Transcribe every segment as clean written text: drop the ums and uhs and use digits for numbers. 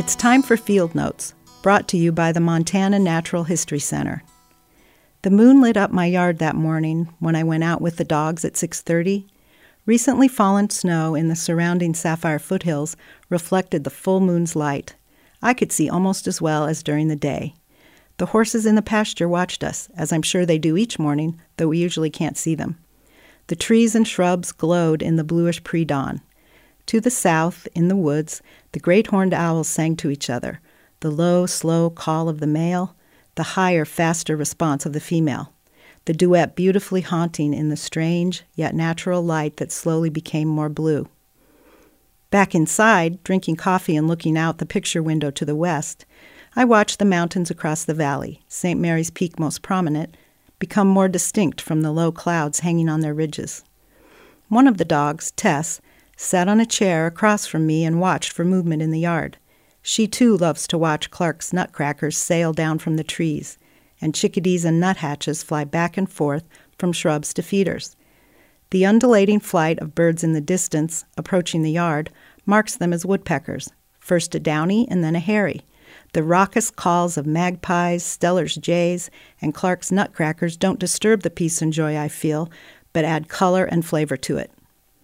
It's time for Field Notes, brought to you by the Montana Natural History Center. The moon lit up my yard that morning when I went out with the dogs at 6:30. Recently fallen snow in the surrounding Sapphire foothills reflected the full moon's light. I could see almost as well as during the day. The horses in the pasture watched us, as I'm sure they do each morning, though we usually can't see them. The trees and shrubs glowed in the bluish pre-dawn. To the south, in the woods, the great horned owls sang to each other, the low, slow call of the male, the higher, faster response of the female, the duet beautifully haunting in the strange, yet natural light that slowly became more blue. Back inside, drinking coffee and looking out the picture window to the west, I watched the mountains across the valley, St. Mary's Peak most prominent, become more distinct from the low clouds hanging on their ridges. One of the dogs, Tess, sat on a chair across from me and watched for movement in the yard. She, too, loves to watch Clark's nutcrackers sail down from the trees, and chickadees and nuthatches fly back and forth from shrubs to feeders. The undulating flight of birds in the distance, approaching the yard, marks them as woodpeckers, first a downy and then a hairy. The raucous calls of magpies, Steller's jays, and Clark's nutcrackers don't disturb the peace and joy I feel, but add color and flavor to it.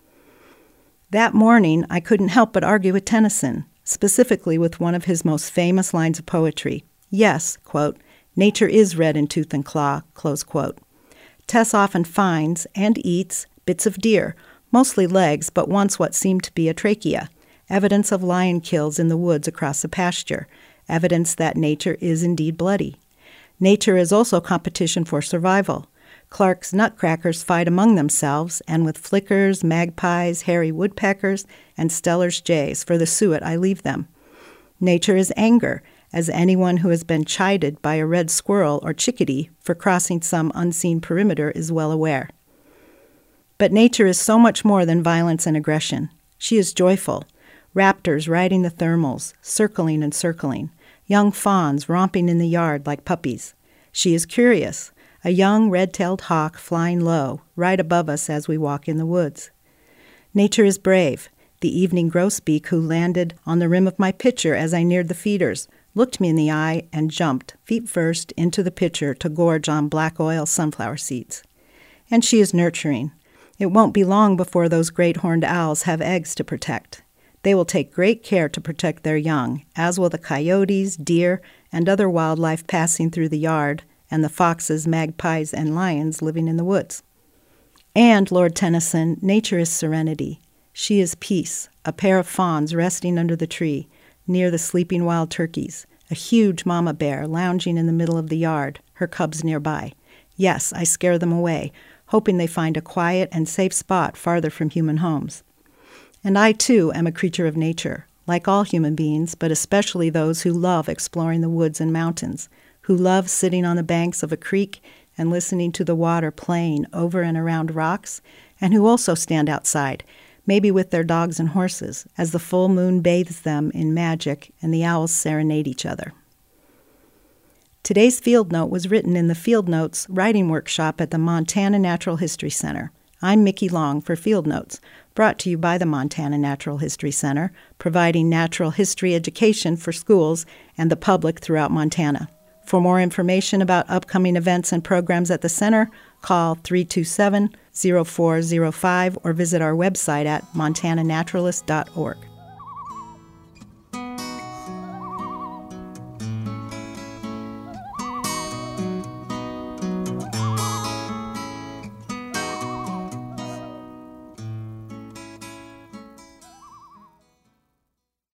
That morning, I couldn't help but argue with Tennyson, specifically with one of his most famous lines of poetry. Yes, quote, nature is red in tooth and claw, close quote. Tess often finds and eats bits of deer, mostly legs, but once what seemed to be a trachea, evidence of lion kills in the woods across the pasture, evidence that nature is indeed bloody. Nature is also competition for survival. Clark's nutcrackers fight among themselves, and with flickers, magpies, hairy woodpeckers, and Steller's jays, for the suet I leave them. Nature is anger, as anyone who has been chided by a red squirrel or chickadee for crossing some unseen perimeter is well aware. But nature is so much more than violence and aggression. She is joyful. Raptors riding the thermals, circling and circling. Young fawns romping in the yard like puppies. She is curious. A young red-tailed hawk flying low, right above us as we walk in the woods. Nature is brave. The evening grosbeak who landed on the rim of my pitcher as I neared the feeders, looked me in the eye and jumped, feet first, into the pitcher to gorge on black oil sunflower seeds. And she is nurturing. It won't be long before those great horned owls have eggs to protect. They will take great care to protect their young, as will the coyotes, deer, and other wildlife passing through the yard, and the foxes, magpies, and lions living in the woods. And, Lord Tennyson, nature is serenity. She is peace, a pair of fawns resting under the tree, near the sleeping wild turkeys, a huge mama bear lounging in the middle of the yard, her cubs nearby. Yes, I scare them away, hoping they find a quiet and safe spot farther from human homes. And I, too, am a creature of nature, like all human beings, but especially those who love exploring the woods and mountains, who love sitting on the banks of a creek and listening to the water playing over and around rocks, and who also stand outside, maybe with their dogs and horses, as the full moon bathes them in magic and the owls serenade each other. Today's Field Note was written in the Field Notes writing workshop at the Montana Natural History Center. I'm Mickey Long for Field Notes, brought to you by the Montana Natural History Center, providing natural history education for schools and the public throughout Montana. For more information about upcoming events and programs at the center, call 327-0405 or visit our website at montananaturalist.org.